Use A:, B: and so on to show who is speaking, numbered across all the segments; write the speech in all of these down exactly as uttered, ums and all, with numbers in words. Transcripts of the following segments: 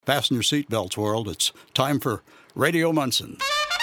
A: Fasten your seatbelts, world. It's time for Radio Munson.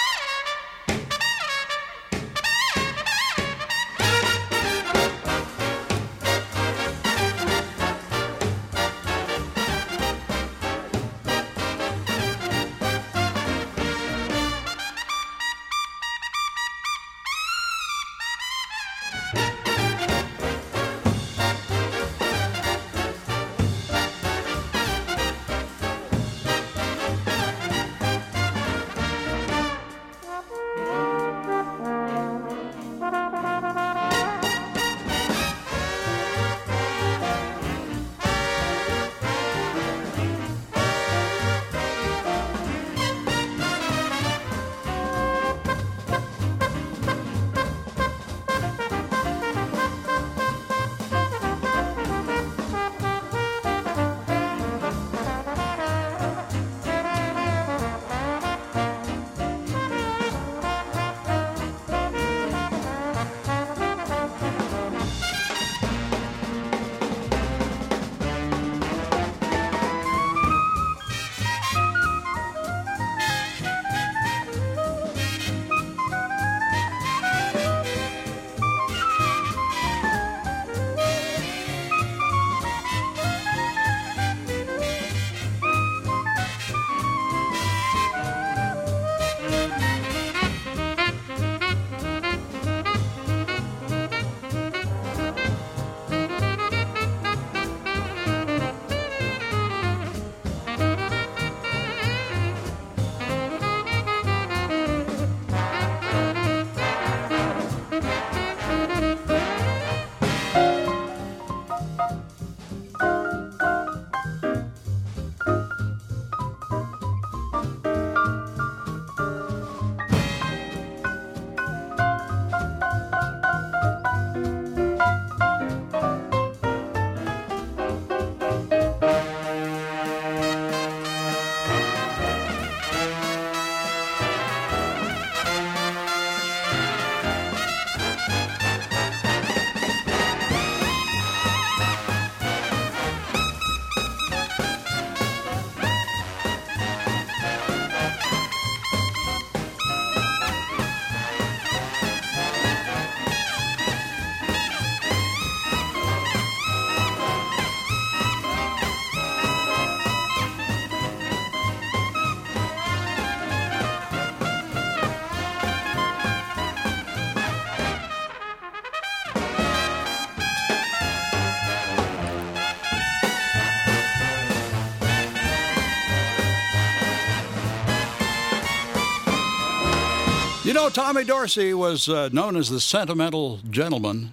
A: You know, Tommy Dorsey was uh, known as the sentimental gentleman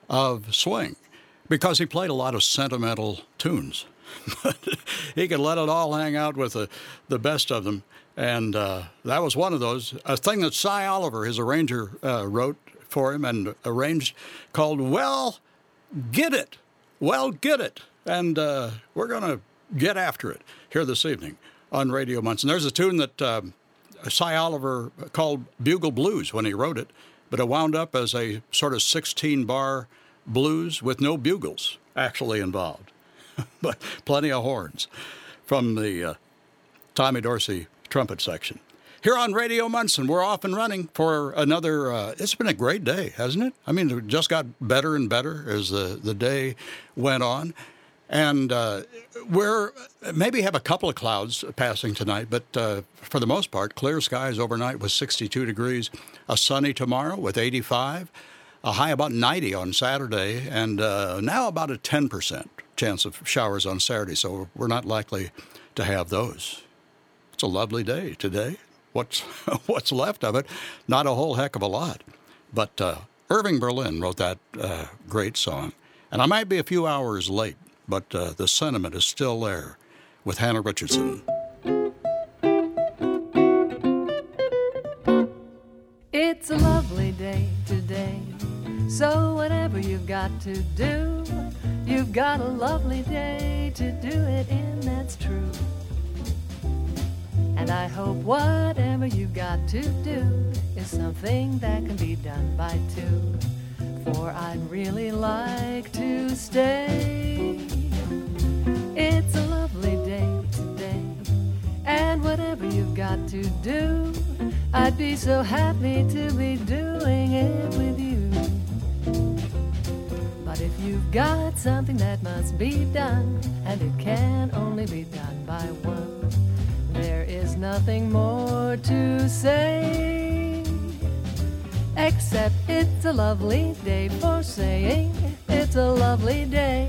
A: of swing because he played a lot of sentimental tunes. But he could let it all hang out with the, the best of them, and uh, that was one of those. A thing that Cy Oliver, his arranger, uh, wrote for him and arranged called Well, Get It. Well, Get It. And uh, we're going to get after it here this evening on Radio Munson. There's a tune that... Uh, Cy Oliver called Bugle Blues when he wrote it, but it wound up as a sort of sixteen-bar blues with no bugles actually involved, but plenty of horns from the uh, Tommy Dorsey trumpet section. Here on Radio Munson, we're off and running for another, uh, it's been a great day, hasn't it? I mean, it just got better and better as the, the day went on. And uh, we're maybe have a couple of clouds passing tonight, but uh, for the most part, clear skies overnight with sixty-two degrees. A sunny tomorrow with eighty-five. A high about ninety on Saturday, and uh, now about a ten percent chance of showers on Saturday, so we're not likely to have those. It's a lovely day today. What's what's left of it? Not a whole heck of a lot. But uh, Irving Berlin wrote that uh, great song, and I might be a few hours late, but uh, the sentiment is still there with Hannah Richardson.
B: It's a lovely day today, so whatever you've got to do, you've got a lovely day to do it in, that's true. And I hope whatever you've got to do is something that can be done by two, for I'd really like to stay. It's a lovely day today, whatever you've got to do, I'd be so happy to be doing it with you. But if you've got something that must be done, and it can only be done by one, there is nothing more to say, except it's a lovely day for saying it's a lovely day.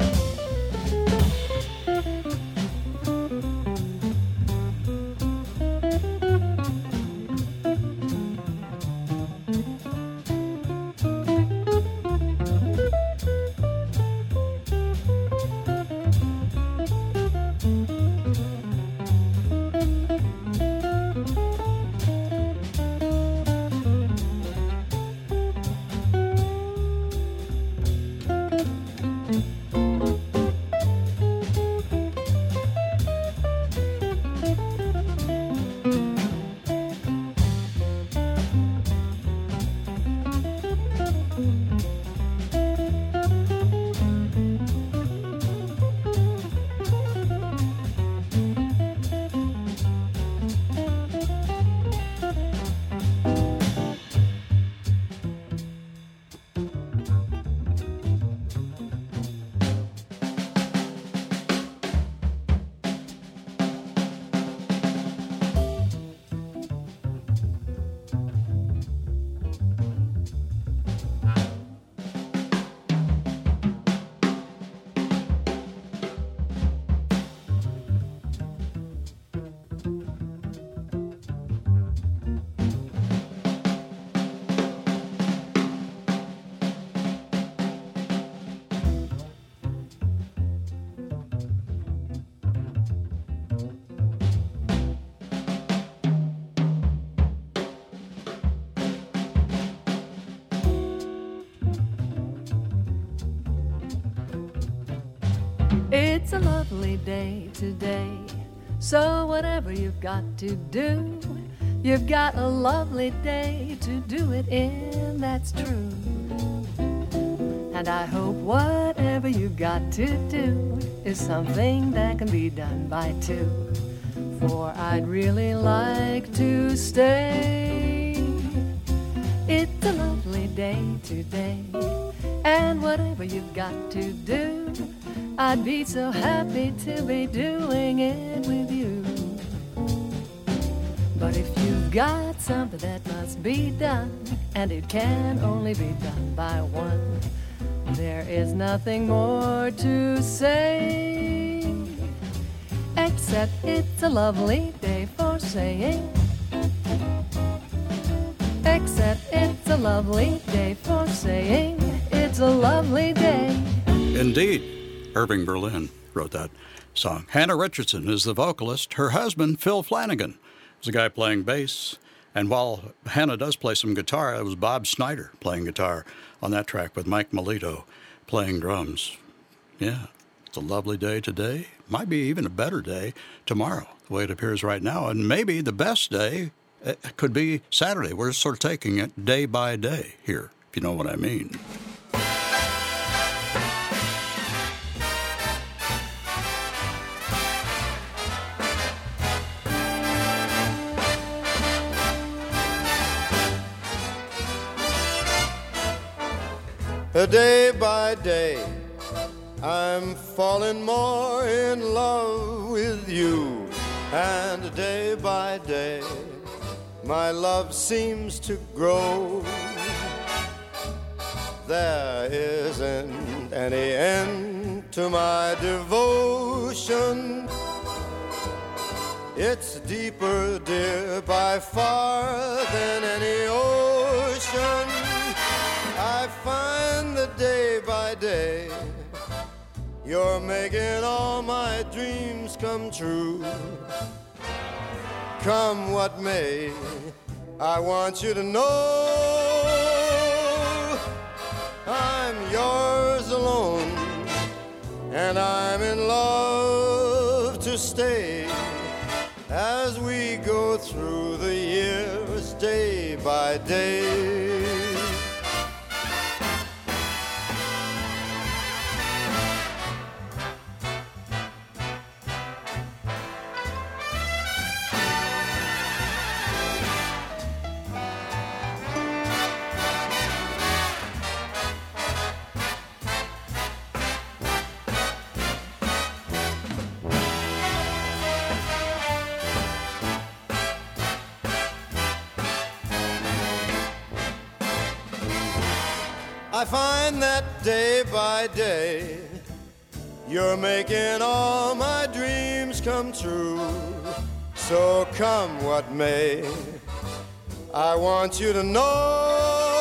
B: It's a lovely day today, so whatever you've got to do, you've got a lovely day to do it in, that's true. And I hope whatever you've got to do is something that can be done by two, for I'd really like to stay. It's a lovely day today, and whatever you've got to do, I'd be so happy to be doing it with you. But if you've got something that must be done, and it can only be done by one, there is nothing more to say, except it's a lovely day for saying, except it's a lovely day for saying, it's a lovely day.
A: Indeed. Irving Berlin wrote that song. Hannah Richardson is the vocalist. Her husband, Phil Flanagan, is the guy playing bass. And while Hannah does play some guitar, it was Bob Snyder playing guitar on that track with Mike Melito playing drums. Yeah, it's a lovely day today. Might be even a better day tomorrow, the way it appears right now. And maybe the best day could be Saturday. We're sort of taking it day by day here, if you know what I mean.
C: Day by day, I'm falling more in love with you. And day by day, my love seems to grow. There isn't any end to my devotion. It's deeper, dear, by far than any ocean. I find that day by day you're making all my dreams come true. Come what may, I want you to know I'm yours alone, and I'm in love to stay as we go through the years day by day. I find that day by day you're making all my dreams come true. So come what may, I want you to know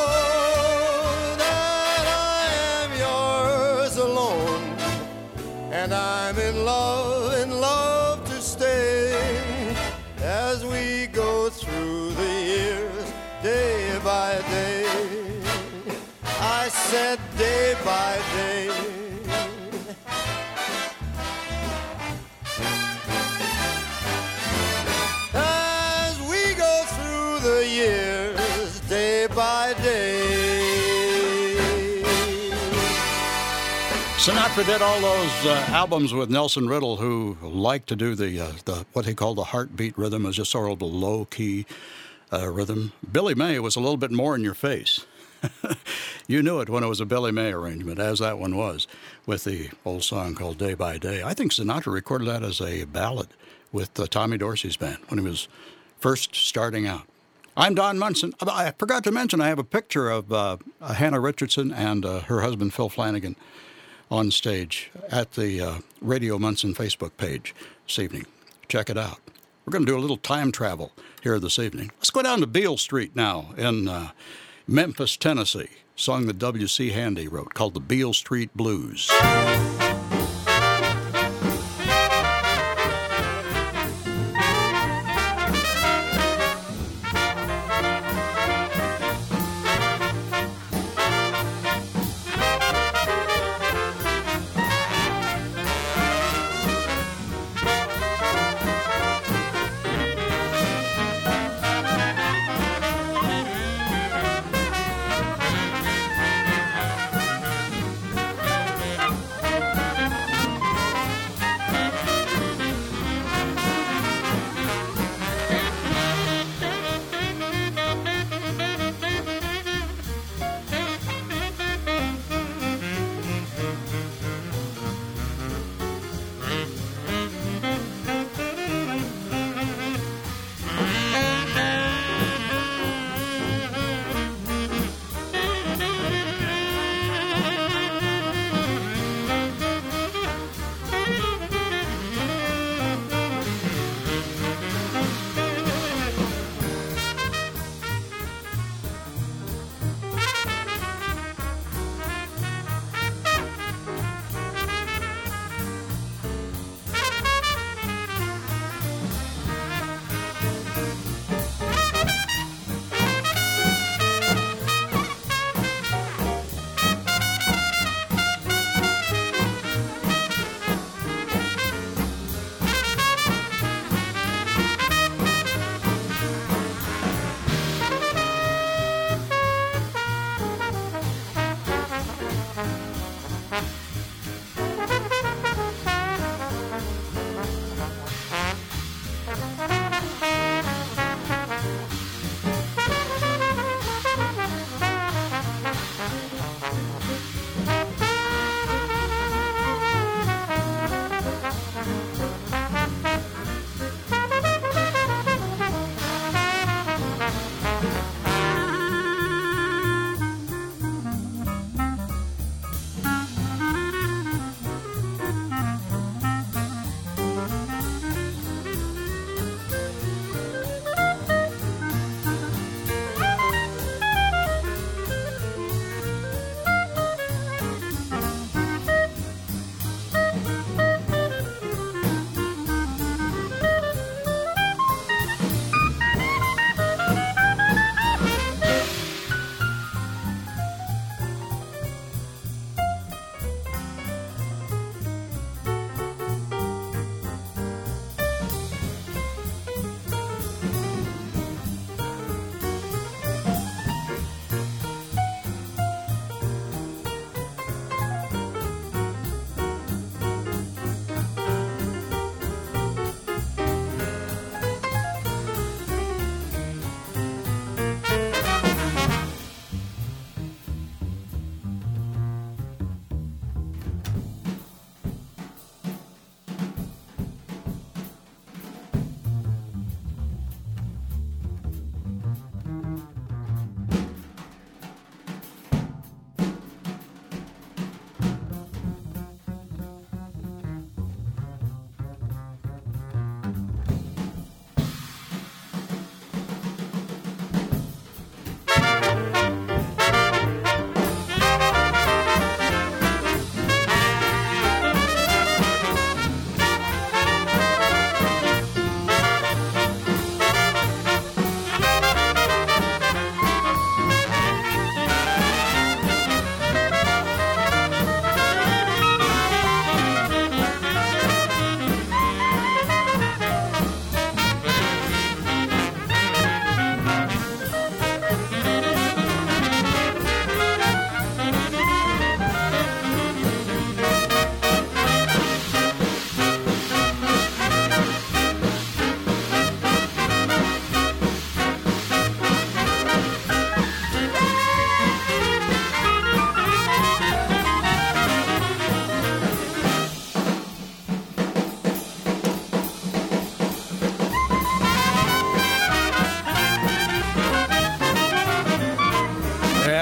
C: that I am yours alone, and I'm in love, in love to stay as we go through the years, day by day. I said day by day. As we go through the years, day by day.
A: Sinatra did all those uh, albums with Nelson Riddle, who liked to do the, uh, the what he called the heartbeat rhythm, as just sort of the low-key uh, rhythm. Billy May was a little bit more in your face. You knew it when it was a Billy May arrangement, as that one was, with the old song called Day by Day. I think Sinatra recorded that as a ballad with uh, Tommy Dorsey's band when he was first starting out. I'm Don Munson. I forgot to mention I have a picture of uh, Hannah Richardson and uh, her husband Phil Flanagan on stage at the uh, Radio Munson Facebook page this evening. Check it out. We're going to do a little time travel here this evening. Let's go down to Beale Street now in uh, Memphis, Tennessee. A song that W C. Handy wrote called the Beale Street Blues.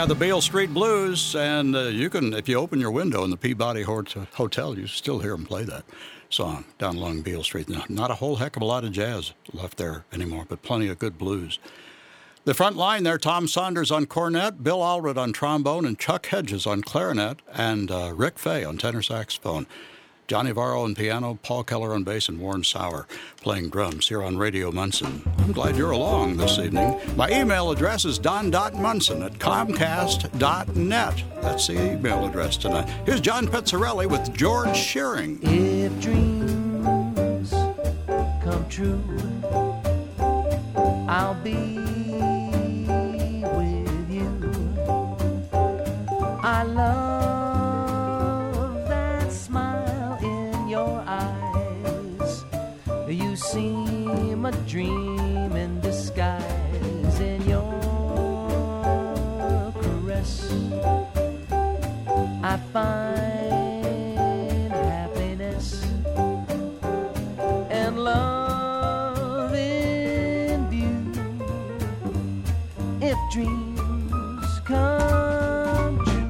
A: Yeah, the Beale Street Blues, and uh, you can, if you open your window in the Peabody Hotel, you still hear them play that song down along Beale Street. Not a whole heck of a lot of jazz left there anymore, but plenty of good blues. The front line there, Tom Saunders on cornet, Bill Allred on trombone, and Chuck Hedges on clarinet, and uh, Rick Fay on tenor saxophone. Johnny Varro on piano, Paul Keller on bass, and Warren Sauer playing drums here on Radio Munson. I'm glad you're along this evening. My email address is don dot munson at comcast dot net. That's the email address tonight. Here's John Pizzarelli with George Shearing.
D: If dreams come true, I'll be with you. I love you seem a dream in disguise. In your caress I find happiness and love in view. If dreams come true.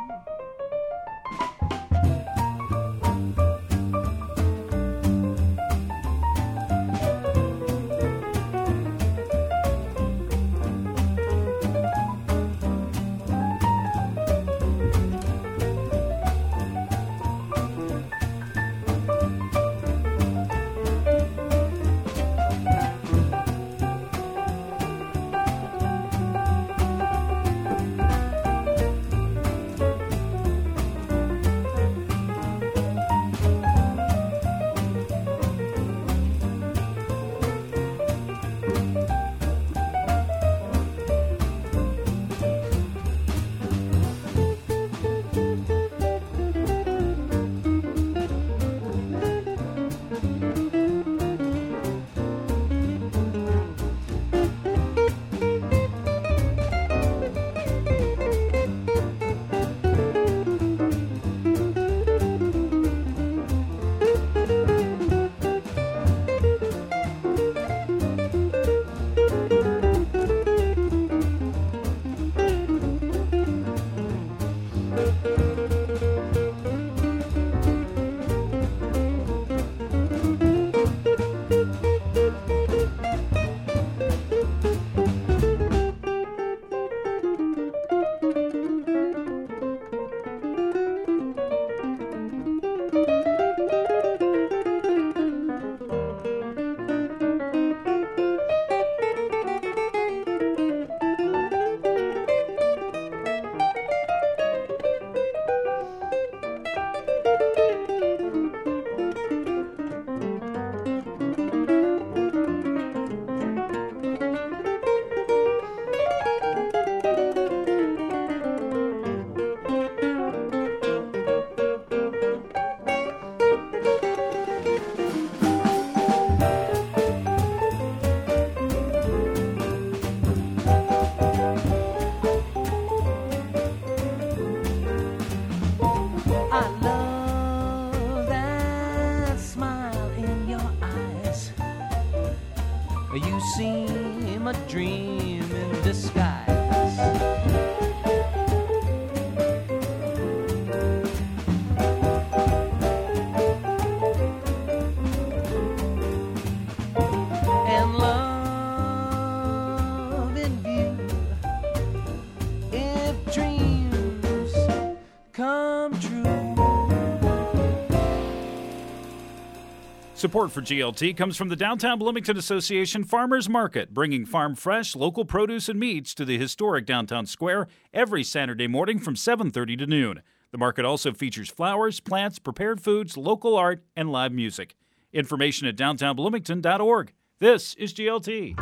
E: Support for G L T comes from the Downtown Bloomington Association Farmers Market, bringing farm fresh, local produce and meats to the historic downtown square every Saturday morning from seven thirty to noon. The market also features flowers, plants, prepared foods, local art, and live music. Information at downtown bloomington dot org. This is G L T.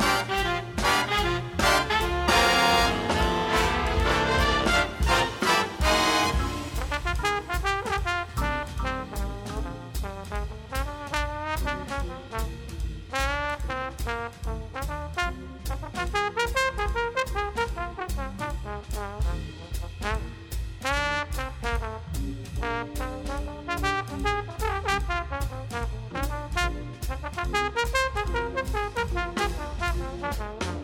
D: Thank you.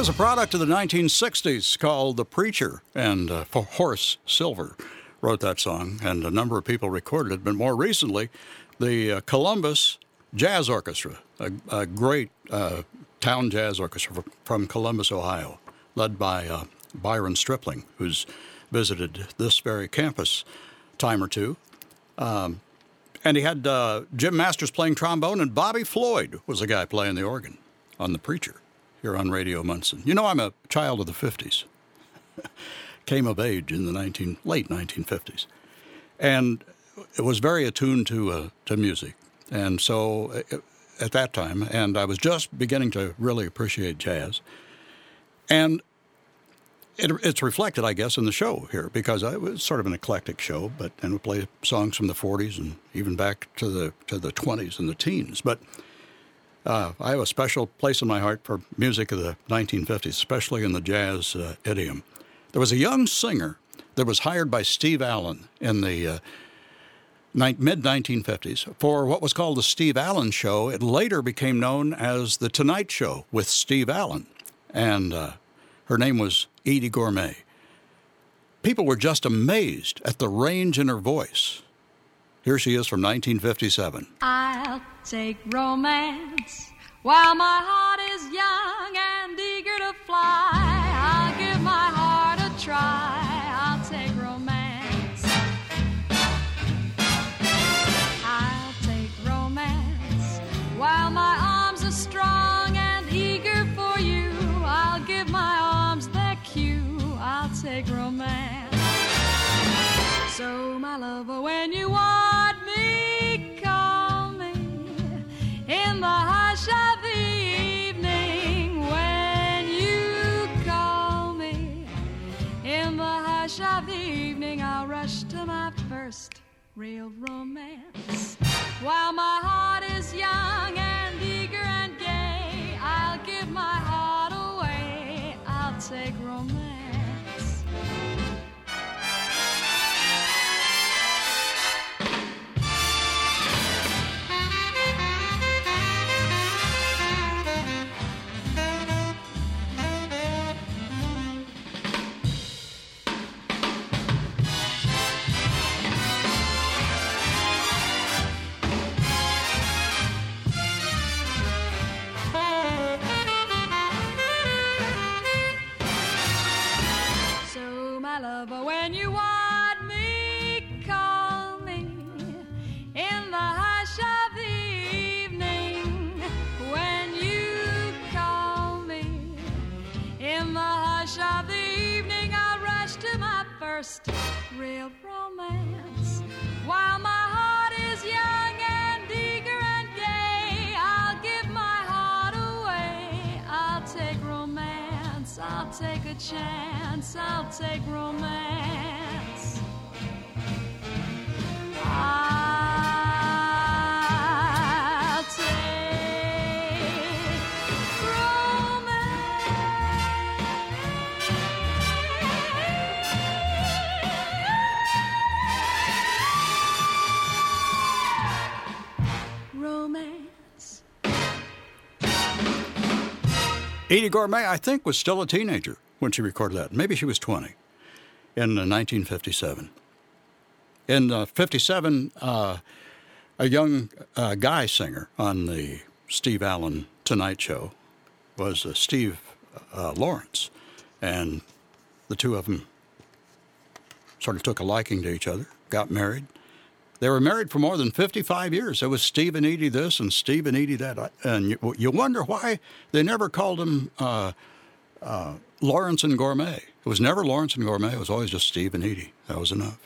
A: was a product of the nineteen sixties called The Preacher, and uh, Horace Silver wrote that song, and a number of people recorded it. But more recently, the uh, Columbus Jazz Orchestra, a, a great uh, town jazz orchestra from Columbus, Ohio, led by uh, Byron Stripling, who's visited this very campus a time or two. Um, and he had uh, Jim Masters playing trombone, and Bobby Floyd was the guy playing the organ on The Preacher here on Radio Munson. You know, I'm a child of the fifties. Came of age in the nineteen, late nineteen fifties. And it was very attuned to uh, to music. And so uh, at that time, and I was just beginning to really appreciate jazz. And it, it's reflected, I guess, in the show here, because it was sort of an eclectic show, but and we play songs from the forties and even back to the to the twenties and the teens. But uh, I have a special place in my heart for music of the nineteen fifties, especially in the jazz uh, idiom. There was a young singer that was hired by Steve Allen in the uh, mid nineteen fifties for what was called the Steve Allen Show. It later became known as The Tonight Show with Steve Allen, and uh, her name was Eydie Gormé. People were just amazed at the range in her voice. Here she is from nineteen fifty-seven.
F: I'll take romance while my heart is young and eager to fly. I'll give my heart a try. I'll take romance. I'll take romance while my arms are strong and eager for you. I'll give my arms their cue. I'll take romance. So, my lover, when you want me, call me in the hush of the evening. When you call me in the hush of the evening, I'll rush to my first real romance. While my heart is young and eager and gay, I'll give my heart away. I'll take romance. Lover, when you want me, call me in the hush of the evening. When you call me in the hush of the evening, I'll rush to my first real romance. While my heart is young and eager and gay, I'll give my heart away. I'll take romance, I'll take a chance, I'll take romance. I'll take romance. Romance.
A: Eydie Gormé, I think, was still a teenager when she recorded that. Maybe she was twenty in uh, nineteen fifty-seven. In uh, fifty-seven, uh, a young uh, guy singer on the Steve Allen Tonight Show was uh, Steve uh, Lawrence, and the two of them sort of took a liking to each other, got married. They were married for more than fifty-five years. It was Steve and Eydie this and Steve and Eydie that. And you, you wonder why they never called him uh, uh, Lawrence and Gormé. It was never Lawrence and Gormé. It was always just Steve and Eydie. That was enough.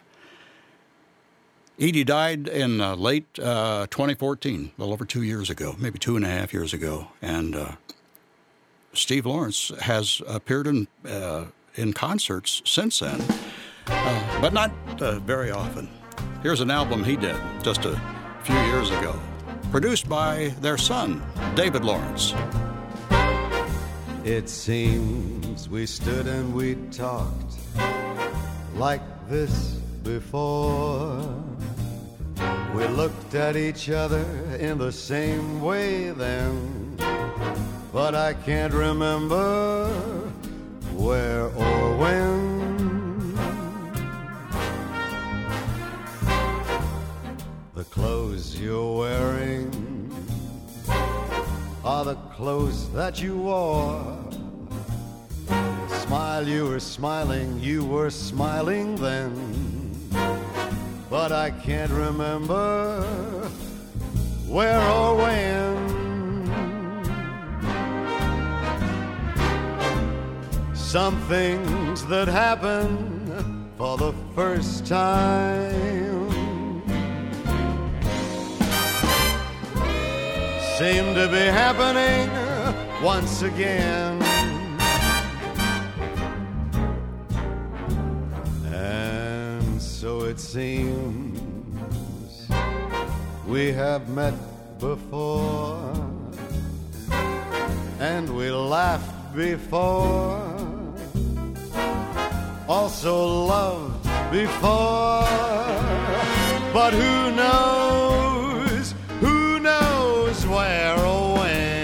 A: Eydie died in uh, late uh, twenty fourteen, a little over two years ago, maybe two and a half years ago. And uh, Steve Lawrence has appeared in, uh, in concerts since then, uh, but not uh, very often. Here's an album he did just a few years ago, produced by their son, David Lawrence.
C: It seems we stood and we talked like this before. We looked at each other in the same way then. but I can't remember where or when. The clothes you're wearing are the clothes that you wore. The smile you were smiling, you were smiling then, but I can't remember where or when. Some things that happen for the first time seem to be happening once again. And so it seems we have met before, and we laughed before, also loved before, but who knows, who knows where or when.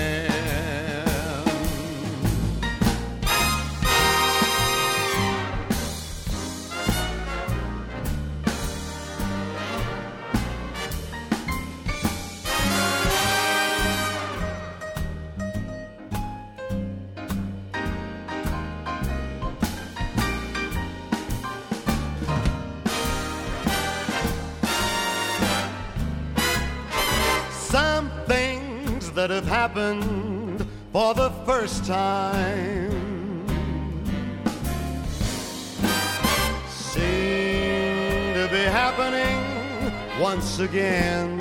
C: Some things that have happened for the first time seem to be happening once again.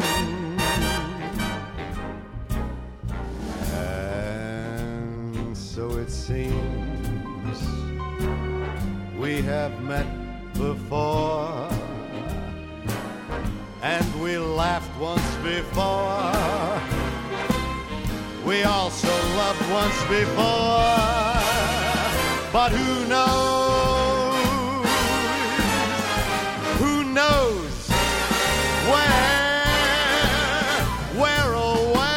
C: And so it seems we have met before, and we laughed once before, we also loved once before, but who knows, who knows where, where or when.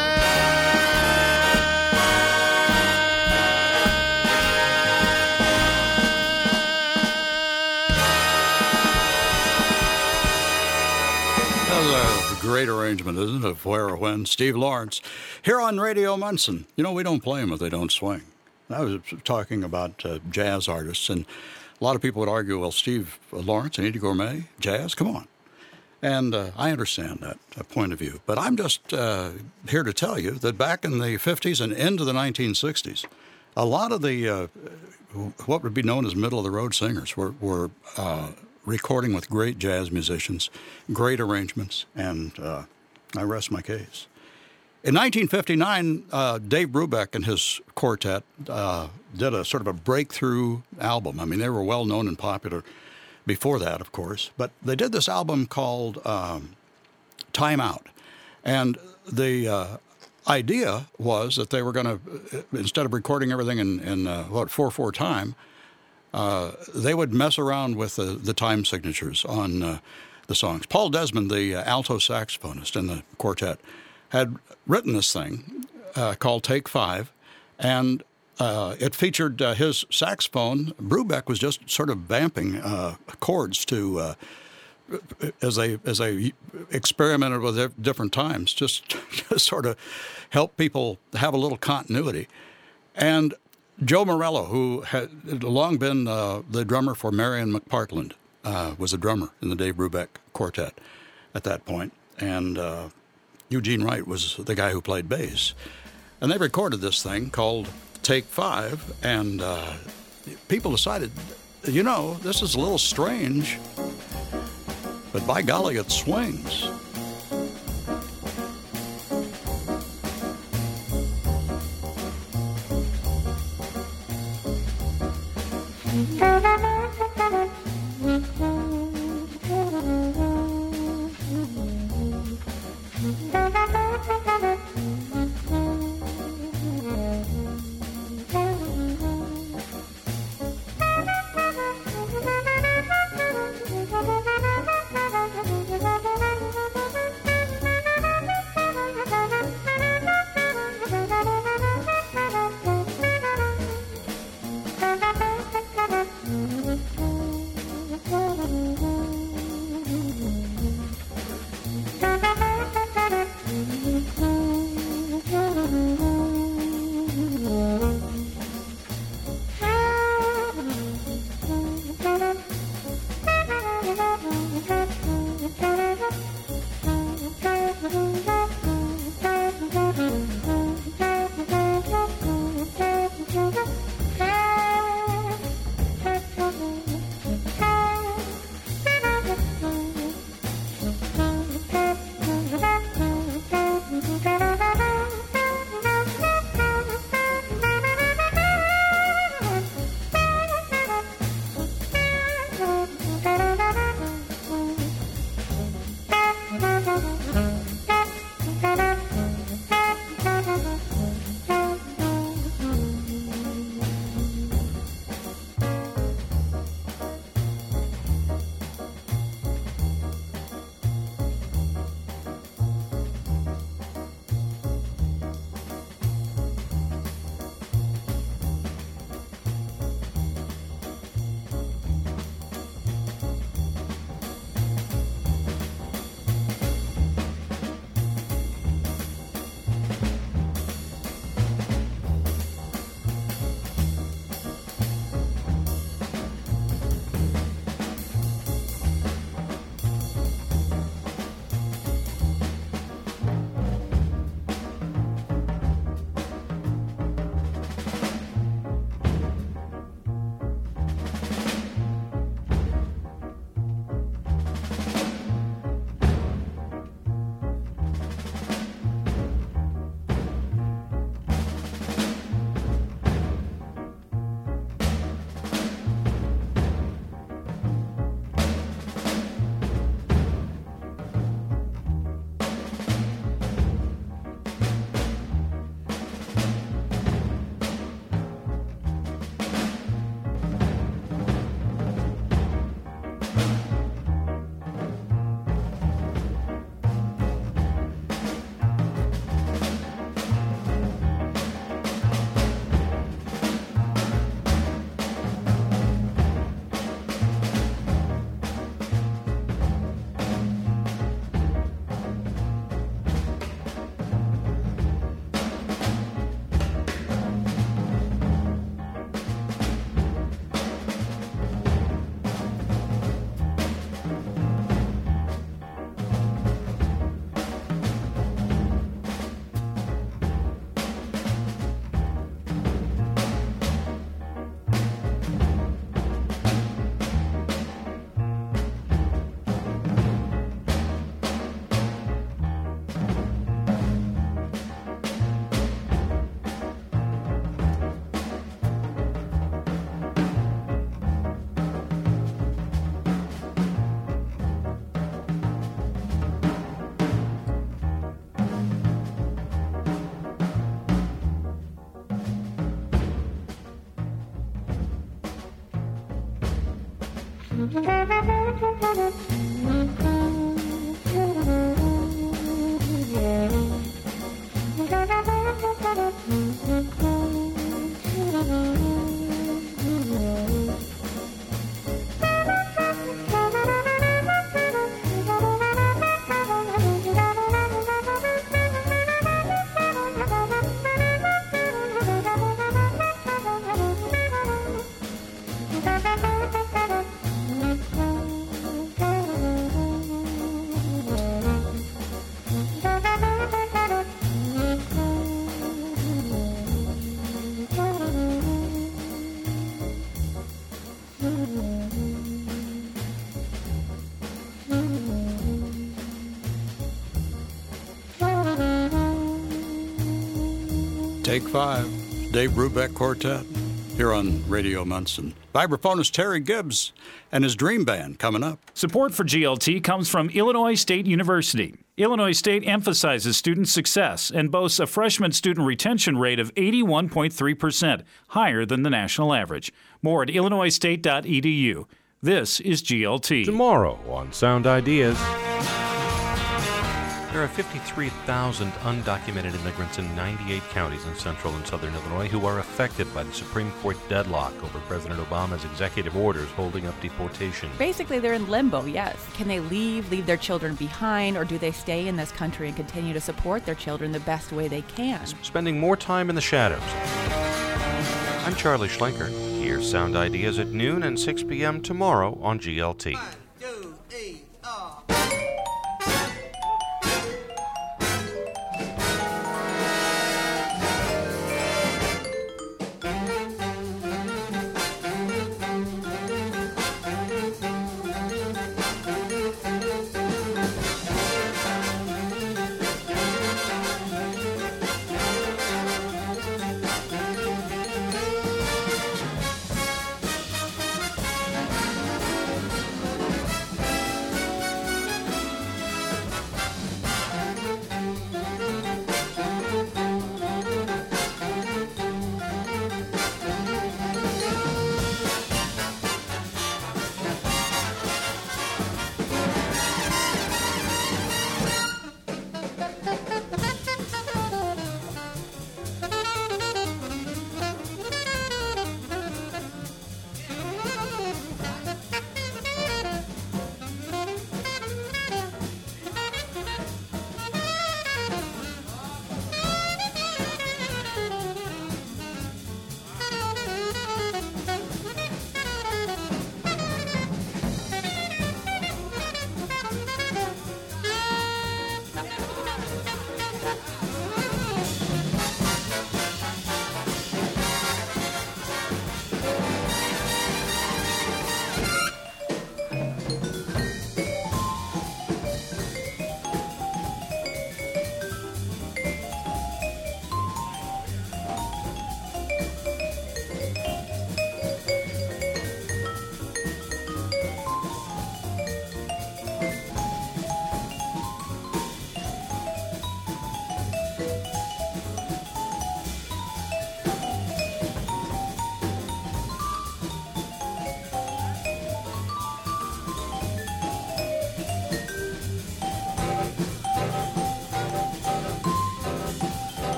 A: That's a great arrangement, isn't it, of Where or When? Steve Lawrence here on Radio Munson. You know, we don't play them if they don't swing. I was talking about uh, jazz artists, and a lot of people would argue, well, Steve Lawrence and Eddie Gourmet, jazz, come on. And uh, I understand that uh, point of view. But I'm just uh, here to tell you that back in the fifties and into the nineteen sixties, a lot of the, uh, what would be known as middle-of-the-road singers were, were uh, recording with great jazz musicians, great arrangements, and uh, I rest my case. In nineteen fifty-nine, uh, Dave Brubeck and his quartet uh, did a sort of a breakthrough album. I mean, they were well-known and popular before that, of course, but they did this album called um, Time Out. And the uh, idea was that they were going to, instead of recording everything in, in uh, what, four four time, uh, they would mess around with the, the time signatures on uh, the songs. Paul Desmond, the uh, alto saxophonist in the quartet, had written this thing uh, called Take Five, and uh, it featured uh, his saxophone. Brubeck was just sort of vamping uh, chords to uh, as they as they experimented with it different times, just to sort of help people have a little continuity. And Joe Morello, who had long been uh, the drummer for Marion McPartland, uh, was a drummer in the Dave Brubeck quartet at that point, and uh, Eugene Wright was the guy who played bass. And they recorded this thing called Take Five, and uh, people decided, you know, this is a little strange, but by golly, it swings. Take Five, Dave Brubeck Quartet, here on Radio Munson. Vibraphonist Terry Gibbs and his Dream Band coming up.
E: Support for G L T comes from Illinois State University. Illinois State emphasizes student success and boasts a freshman student retention rate of eighty-one point three percent, higher than the national average. More at illinois state dot e d u. This is G L T.
G: Tomorrow on Sound Ideas.
H: There are fifty-three thousand undocumented immigrants in ninety-eight counties in central and southern Illinois who are affected by the Supreme Court deadlock over President Obama's executive orders holding up deportation.
I: Basically, they're in limbo, yes. Can they leave, leave their children behind, or do they stay in this country and continue to support their children the best way they can?
H: Spending more time in the shadows. I'm Charlie Schlenker. Here's Sound Ideas at noon and six p.m. tomorrow on G L T.
J: One, two, three, four.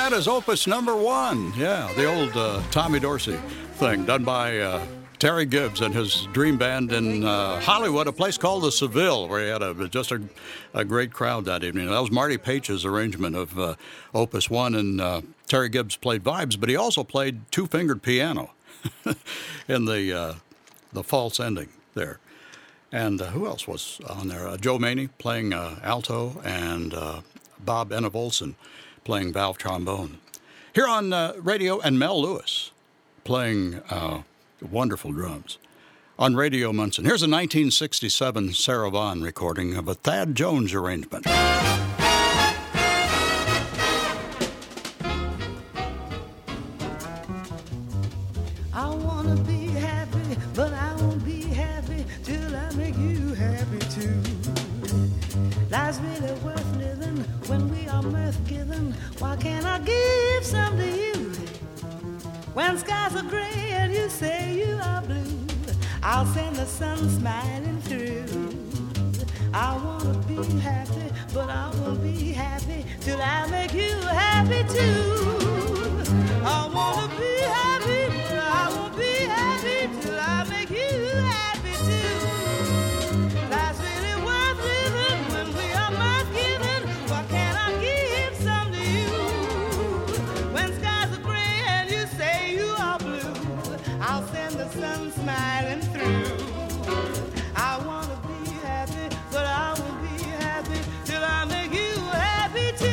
A: that is Opus number one. Yeah, the old uh, Tommy Dorsey thing done by uh, Terry Gibbs and his dream band in uh, Hollywood, a place called the Seville, where he had a, just a, a great crowd that evening. That was Marty Page's arrangement of uh, Opus one, and uh, Terry Gibbs played vibes, but he also played two-fingered piano in the uh, the false ending there. And uh, who else was on there? Uh, Joe Maney playing uh, alto, and uh, Bob Enevolson playing valve trombone. Here on uh, radio, and Mel Lewis playing uh, wonderful drums. On Radio Munson, here's a nineteen sixty-seven Sarah Vaughan recording of a Thad Jones arrangement.
J: I wanna be happy, but I won't be happy till I make you happy too. Life's really worth living when we are mirth given. Why can't I give some to you? When skies are gray and you say you are blue, I'll send the sun smiling through. I wanna be happy, but I won't be happy till I make you happy too. I wanna be happy, but I won't be happy till I make you happy too. Life's really worth living when we are mirth given. Why can't I give some to you? When skies are gray and you say you are blue, I'll send the sun smiling through. I wanna be happy, but I won't be happy till I make you happy too.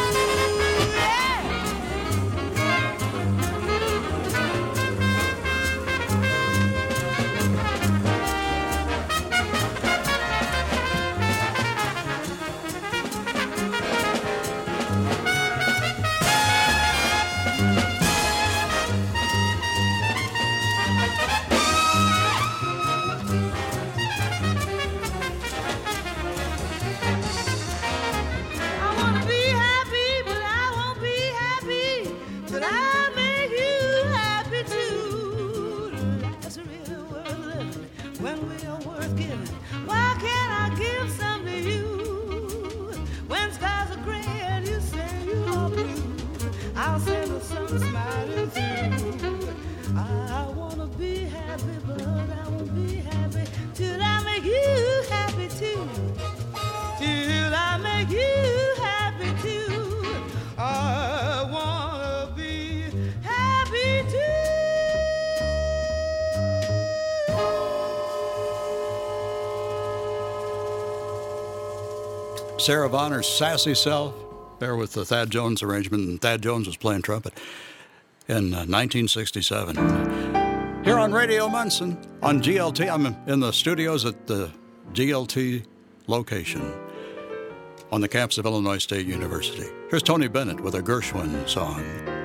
A: Sarah Vaughan's sassy self there with the Thad Jones arrangement, and Thad Jones was playing trumpet in uh, nineteen sixty-seven. Here on Radio Munson on G L T. I'm in the studios at the G L T location on the campus of Illinois State University. Here's Tony Bennett with a Gershwin song.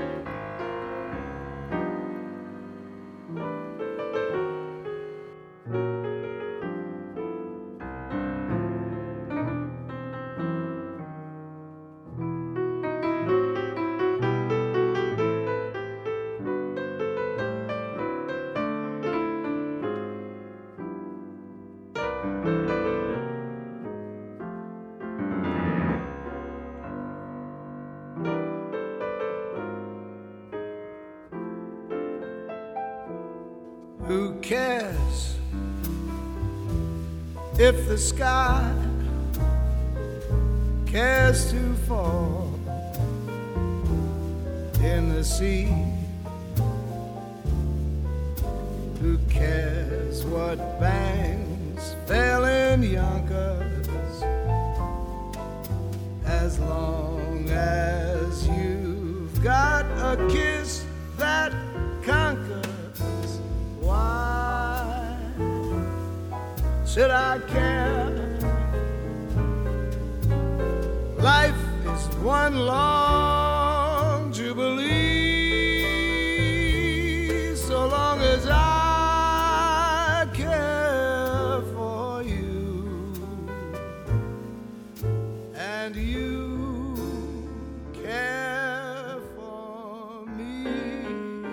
K: Who cares if the sky cares to fall in the sea? Who cares what bangs fell in Yonkers, as long as you've got a kiss that conquers? Why should I care? Life is one long jubilee, so long as I care for you and you care for me.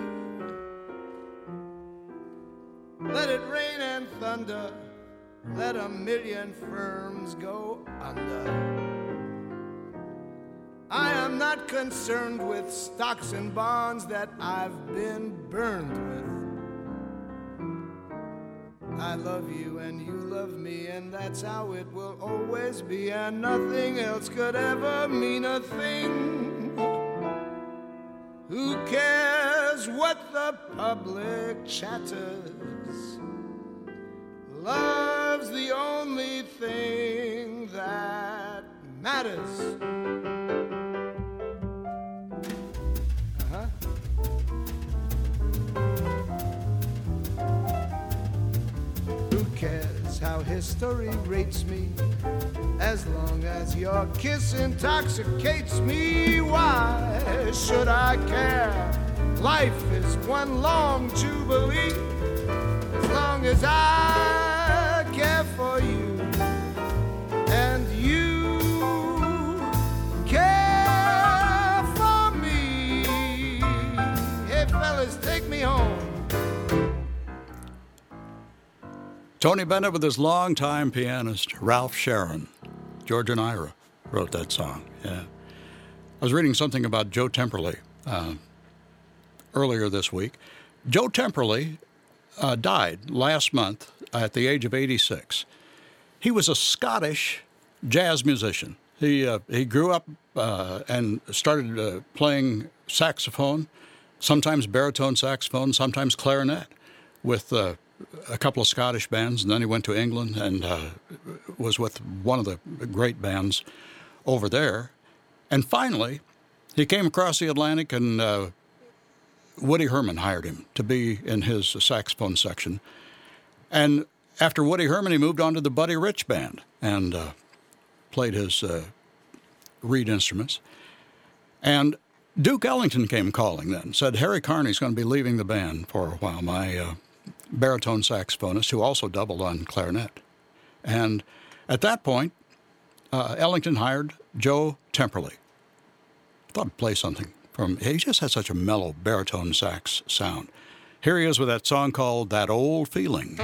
K: Let it rain and thunder, let a million firms go under. I am I'm not concerned with stocks and bonds that I've been burned with. I love you and you love me, and that's how it will always be, and nothing else could ever mean a thing. Who cares what the public chatters? Love's the only thing that matters. Uh-huh. Who cares how history rates me, as long as your kiss intoxicates me? Why should I care? Life is one long jubilee, as long as I care for you and you care for me. Hey fellas, take me home.
A: Tony Bennett with his longtime pianist, Ralph Sharon. George and Ira wrote that song, yeah. I was reading something about Joe Temperley uh, earlier this week. Joe Temperley uh, died last month at the age of eighty-six. He was a Scottish jazz musician. He uh, he grew up uh, and started uh, playing saxophone, sometimes baritone saxophone, sometimes clarinet, with uh, a couple of Scottish bands, and then he went to England and uh, was with one of the great bands over there. And finally, he came across the Atlantic, and uh, Woody Herman hired him to be in his saxophone section. And after Woody Herman, he moved on to the Buddy Rich Band and uh, played his uh, reed instruments. And Duke Ellington came calling then, said, Harry Carney's going to be leaving the band for a while, my uh, baritone saxophonist, who also doubled on clarinet. And at that point, uh, Ellington hired Joe Temperley. I thought I'd play something from, he just had such a mellow baritone sax sound. Here he is with that song called That Old Feeling.